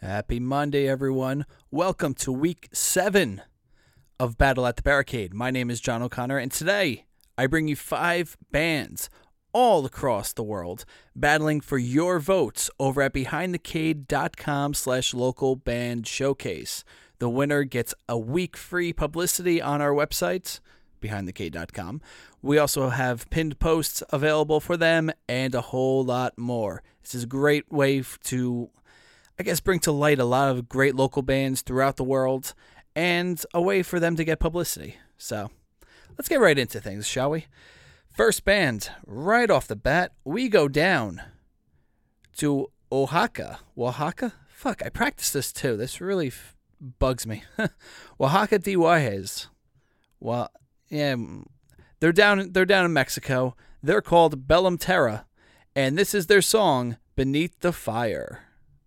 Happy Monday, everyone. Welcome to week 7 of Battle at the Barricade. My name is John O'Connor, and today I bring you 5 bands all across the world battling for your votes over at behindthecade.com/local band showcase. The winner gets a week free publicity on our website, behindthecade.com. We also have pinned posts available for them and a whole lot more. This is a great way to, bring to light a lot of great local bands throughout the world and a way for them to get publicity. So let's get right into things, shall we? First band, right off the bat, we go down to Oaxaca. Oaxaca? Fuck, I practiced this too. This really bugs me. Oaxaca de Juarez. Well, yeah, they're down in Mexico. They're called Bellum Terra, and this is their song, Beneath the Fire.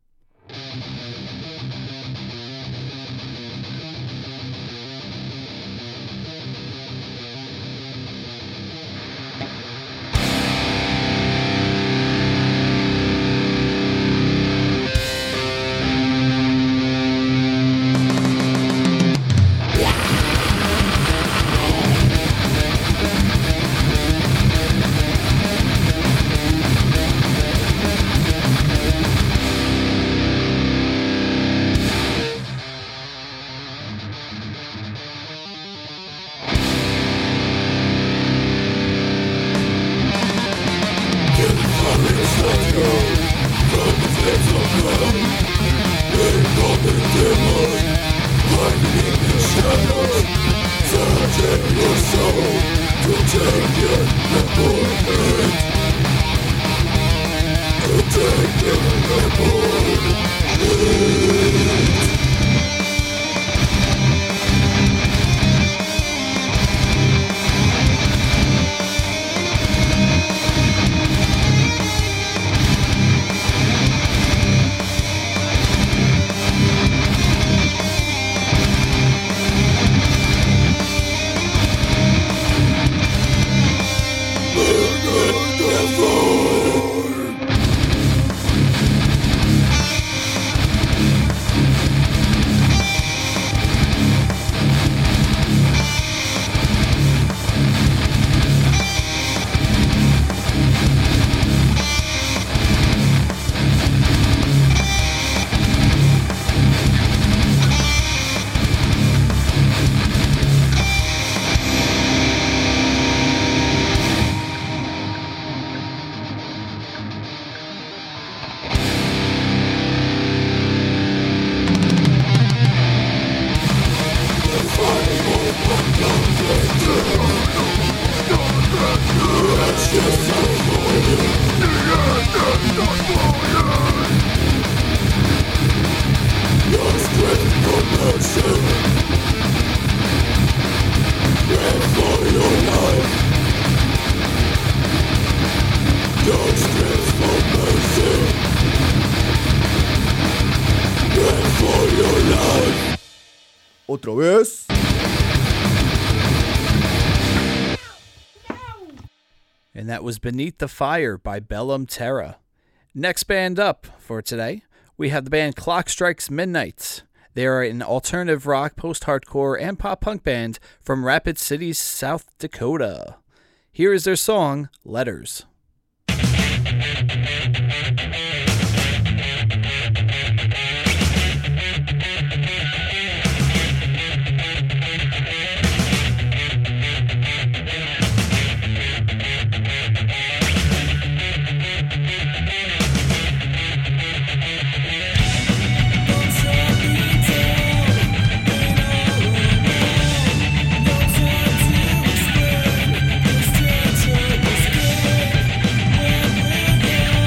Otra vez. And that was Beneath the Fire by Bellum Terra. Next band up for today, we have the band Clock Strikes Midnight. They are an alternative rock, post-hardcore, and pop-punk band from Rapid City, South Dakota. Here is their song, Letters. Yeah.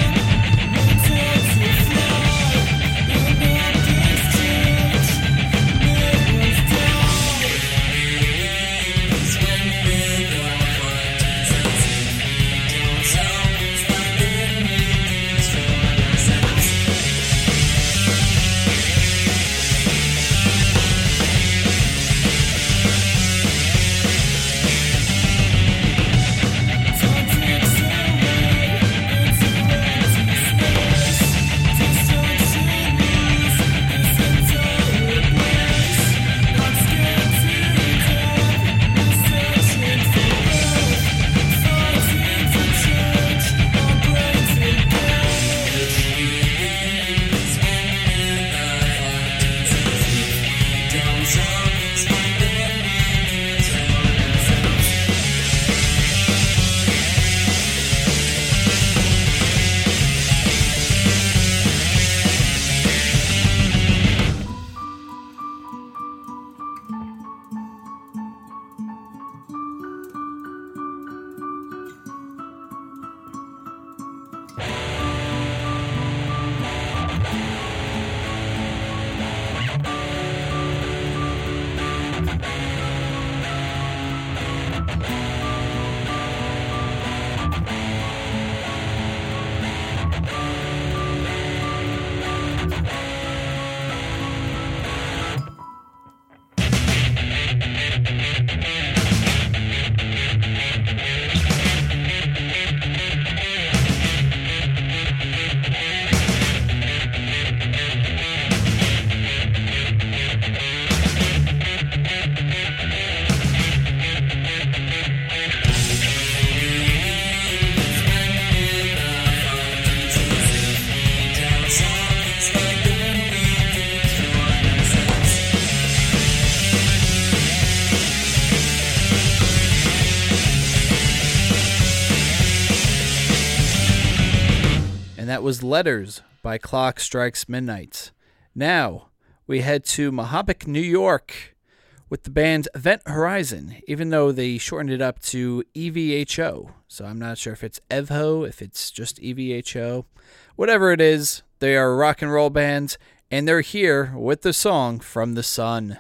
that was Letters by Clock Strikes Midnight. Now, we head to Mahopac, New York with the band Event Horizon, even though they shortened it up to EVHO. So I'm not sure if it's EVHO, if it's just EVHO. Whatever it is, they are a rock and roll band, and they're here with the song From the Sun.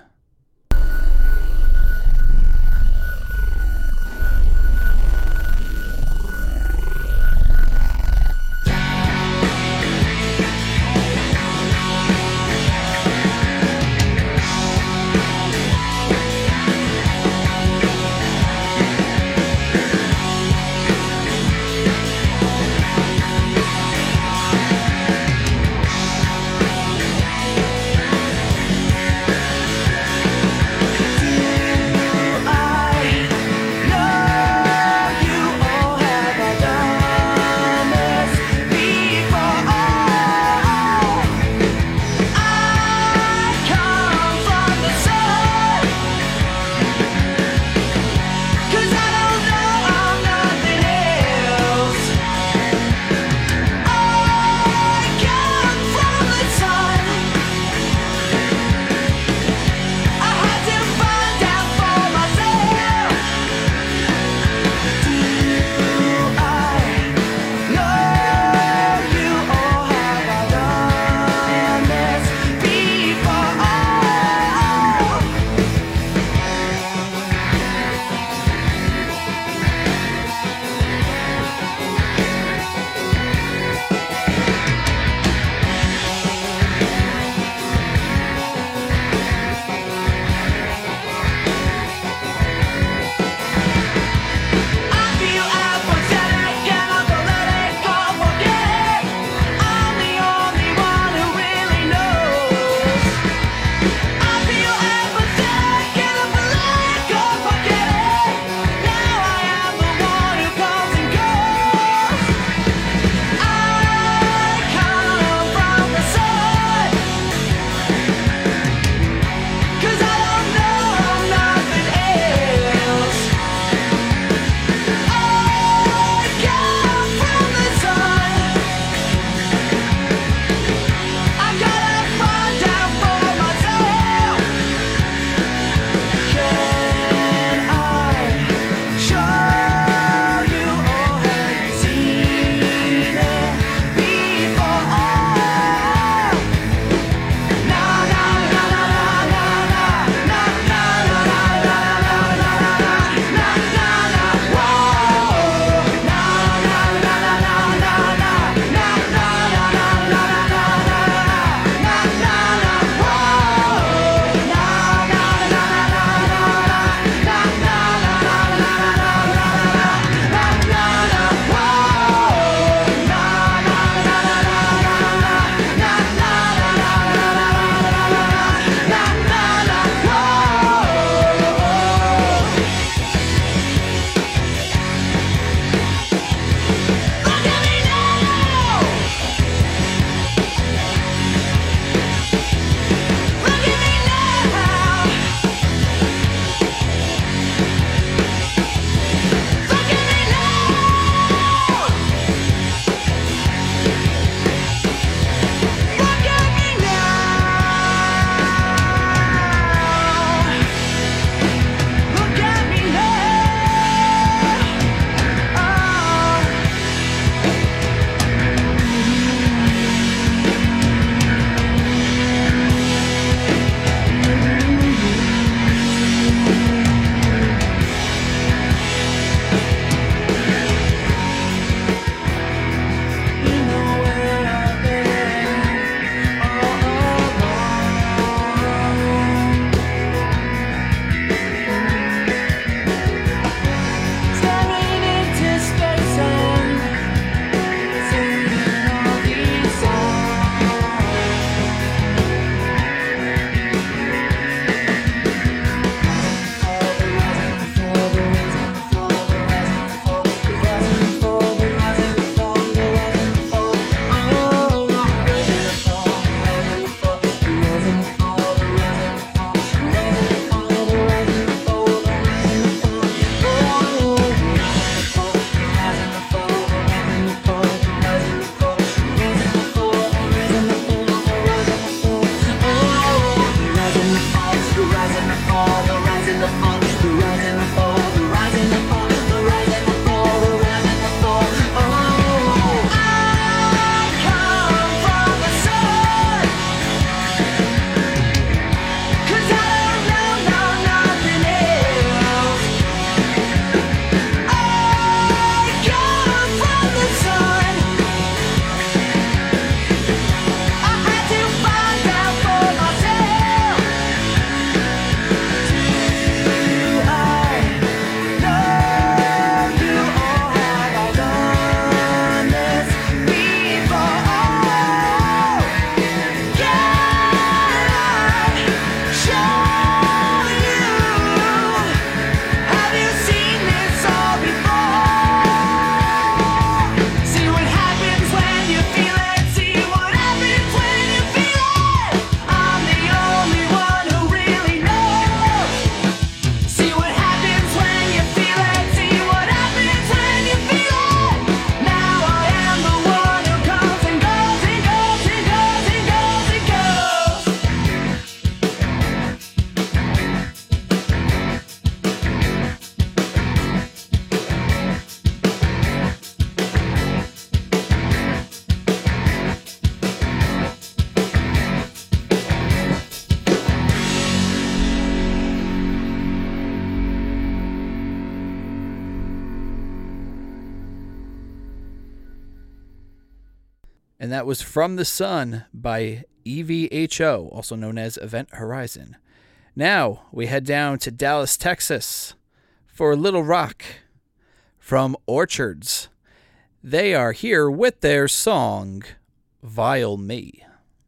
and that was From the Sun by EVHO, also known as Event Horizon. Now we head down to Dallas, Texas for Little Rock from Orchards. They are here with their song, Vile Me.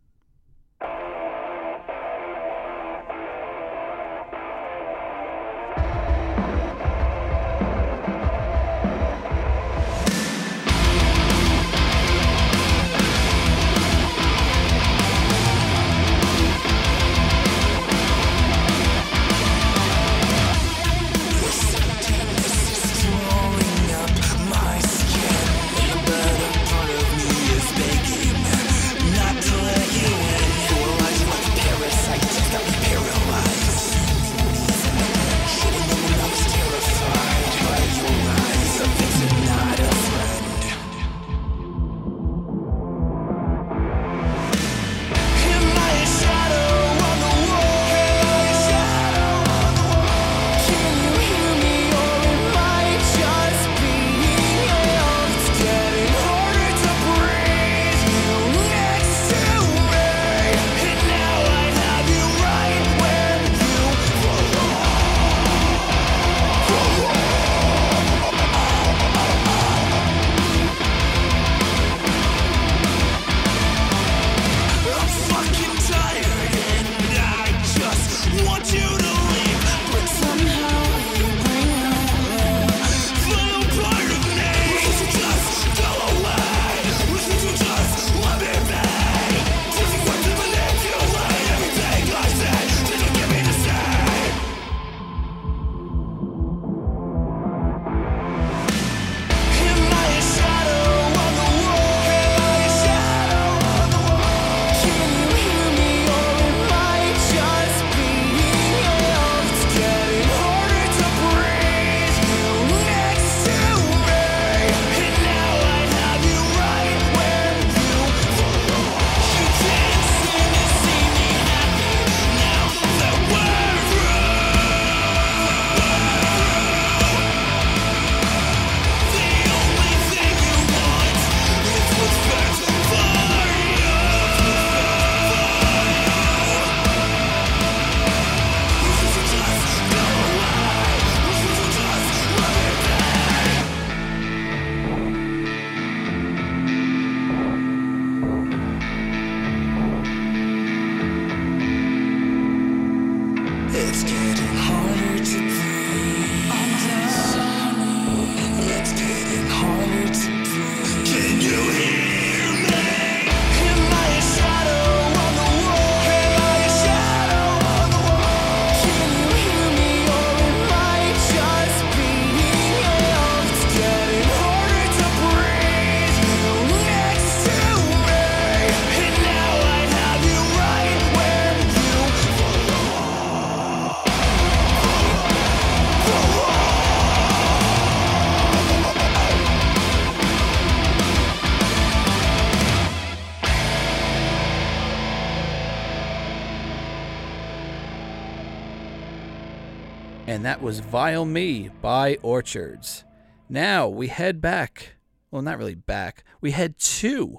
And that was Vile Me by Orchards. Now we head back. Well, not really back. We head to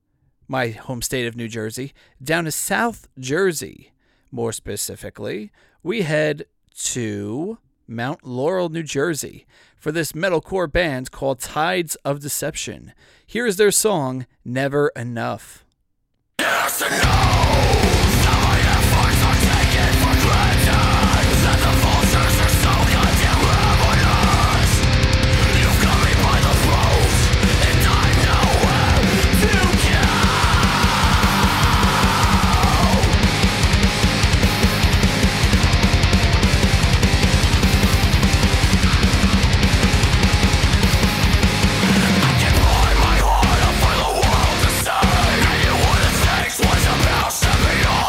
my home state of New Jersey, down to South Jersey. More specifically, we head to Mount Laurel, New Jersey, for this metalcore band called Tides of Deception. Here is their song, Never Enough. Yes and no! Some of your efforts are taken for granted. That the vultures are so goddamn ravenous. You've got me by the throat, and I know where to go. I can pour my heart up for the world to see, and you wouldn't think was about to be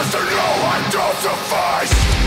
Just to know I don't suffice.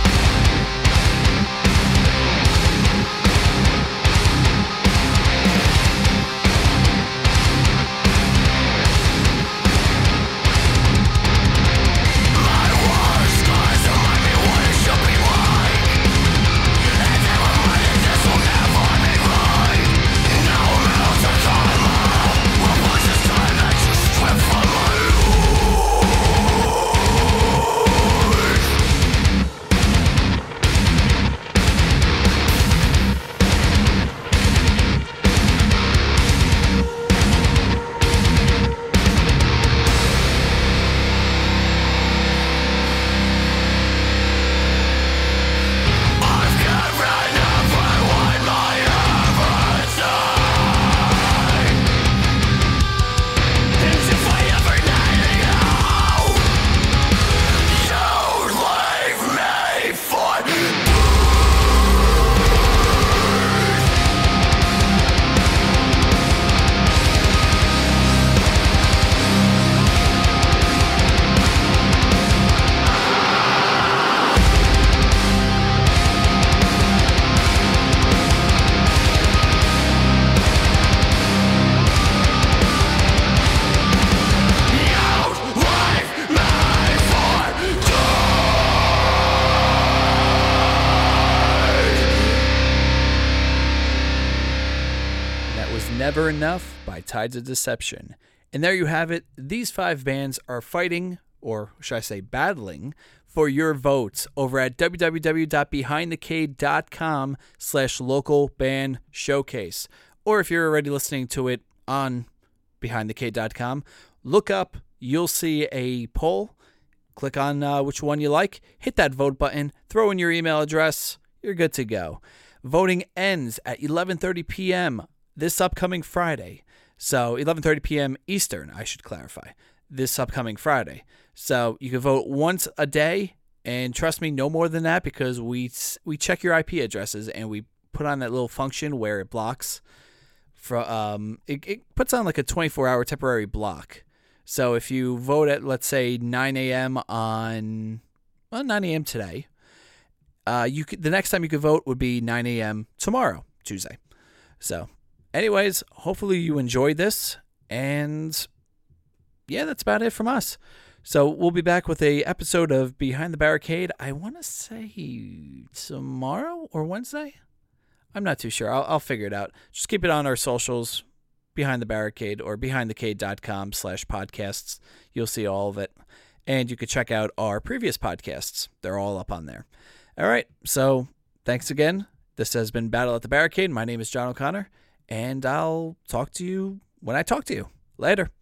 Never Enough by Tides of Deception. And there you have it. These 5 bands are fighting, or should I say battling, for your votes over at www.behindthecade.com/local band showcase. Or if you're already listening to it on behindthecade.com, look up, you'll see a poll. Click on which one you like, hit that vote button, throw in your email address, you're good to go. Voting ends at 11:30 p.m. this upcoming Friday. So 11:30 p.m. Eastern, I should clarify, this upcoming Friday. So you can vote once a day, and trust me, no more than that, because we check your IP addresses and we put on that little function where it blocks. It puts on like a 24-hour temporary block. So if you vote at, let's say, 9 a.m. on 9 a.m. today, the next time you could vote would be 9 a.m. tomorrow, Tuesday. So anyways, hopefully you enjoyed this, and yeah, that's about it from us. So we'll be back with a episode of Behind the Barricade, I want to say tomorrow or Wednesday? I'm not too sure. I'll figure it out. Just keep it on our socials, Behind the Barricade, or behindthecade.com/podcasts. You'll see all of it. And you can check out our previous podcasts. They're all up on there. All right, so thanks again. This has been Battle at the Barricade. My name is John O'Connor. And I'll talk to you when I talk to you. Later.